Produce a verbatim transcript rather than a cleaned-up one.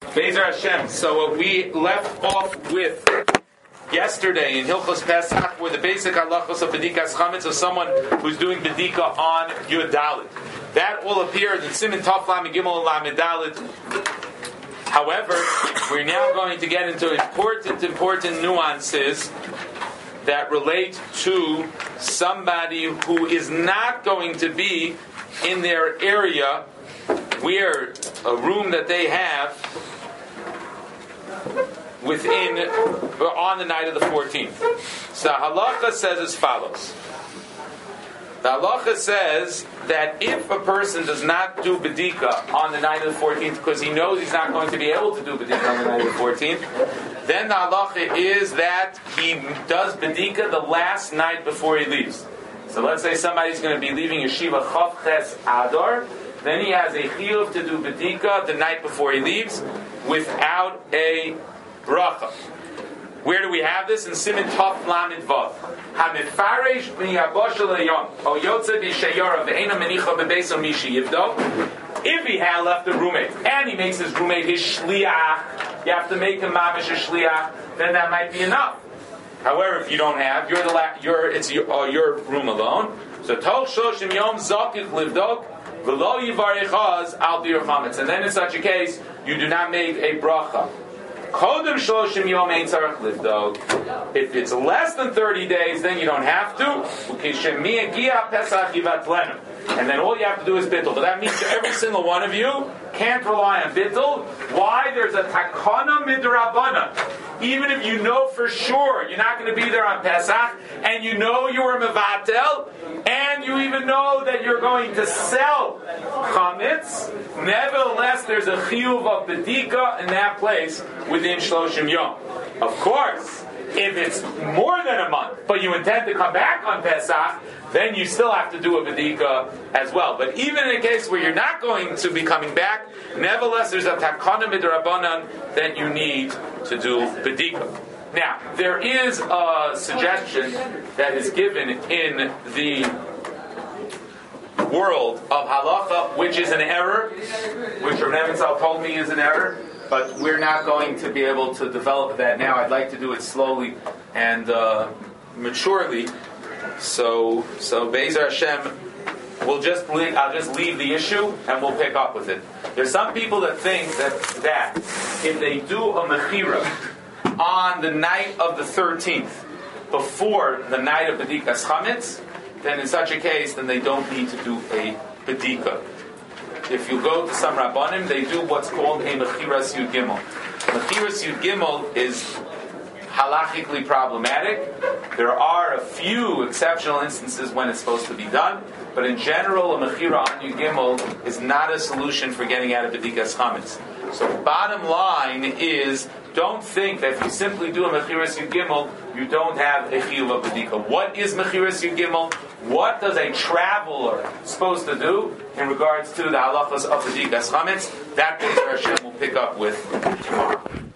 Be'ezer Hashem. So what we left off with yesterday in Hilchos Pesach were the basic halachos of B'dikas Chametz of someone who's doing B'dika on Yud Dalet. That all appeared in Siman Tov Lamed Gimel and Lamed Dalet. However, we're now going to get into important, important nuances that relate to somebody who is not going to be in their area where a room that they have within, on the night of the fourteenth. So halacha says as follows. The halacha says that if a person does not do bedika on the night of the fourteenth because he knows he's not going to be able to do bedika on the night of the fourteenth, then the halacha is that he does bedika the last night before he leaves. So let's say somebody's going to be leaving Yeshiva Chav Ches Adar, then he has a chiyuv to do bedika the night before he leaves without a bracha. Where do we have this? In Siman Tov Lamed Vav. Hamifaresh b'yabosha le'yom o yotze b'sheyora ve'ena menicha bebeis o mishi yivdo. If he had left a roommate and he makes his roommate his shliach, you have to make him mamish a shliach. Then that might be enough. However, if you don't have, you're the la- you're it's your, uh, your room alone. So tol shoshim yom zakik livdok v'lo yivarechaz al bir chametz. And then in such a case, you do not make a bracha. Kodem shloshim yom ein tzarich livdok. If it's less than thirty days, then you don't have to. Ukishemi egia pesach yivatlenu. And then all you have to do is bittul. But that means every single one of you can't rely on bittul. Why? There's a takana midrabana. Even if you know for sure you're not going to be there on Pesach, and you know you were mevatel, and you even know that you're going to sell chametz, nevertheless there's a chiyuv of bedika in that place within shloshim yom. Of course, if it's more than a month, but you intend to come back on Pesach, then you still have to do a bedika as well. But even in a case where you're not going to be coming back, nevertheless there's a takana midrabanan that you need to do bedika. Now, there is a suggestion that is given in the world of halacha, which is an error, which Rav Nebenzahl told me is an error, but we're not going to be able to develop that now. I'd like to do it slowly and uh, maturely. So, so Be'ezer Hashem, we'll just leave, I'll just leave the issue and we'll pick up with it. There's some people that think that that if they do a mechira on the night of the thirteenth, before the night of B'dikas Chametz, then in such a case, then they don't need to do a B'dika. If you go to some Rabbanim, they do what's called a Mechiras Yud Gimel. Mechiras Yud Gimel is halachically problematic. There are a few exceptional instances when it's supposed to be done, but in general, a Mechira on Yud Gimel is not a solution for getting out of B'dikas Chametz. So bottom line is, don't think that if you simply do a Mechiras Yud Gimel, you don't have a Chiyuv of B'dika. What is Mechiras Yud Gimel? What does a traveler supposed to do in regards to the halachas of B'dikas Chametz? That Be'ezer Hashem will pick up with tomorrow.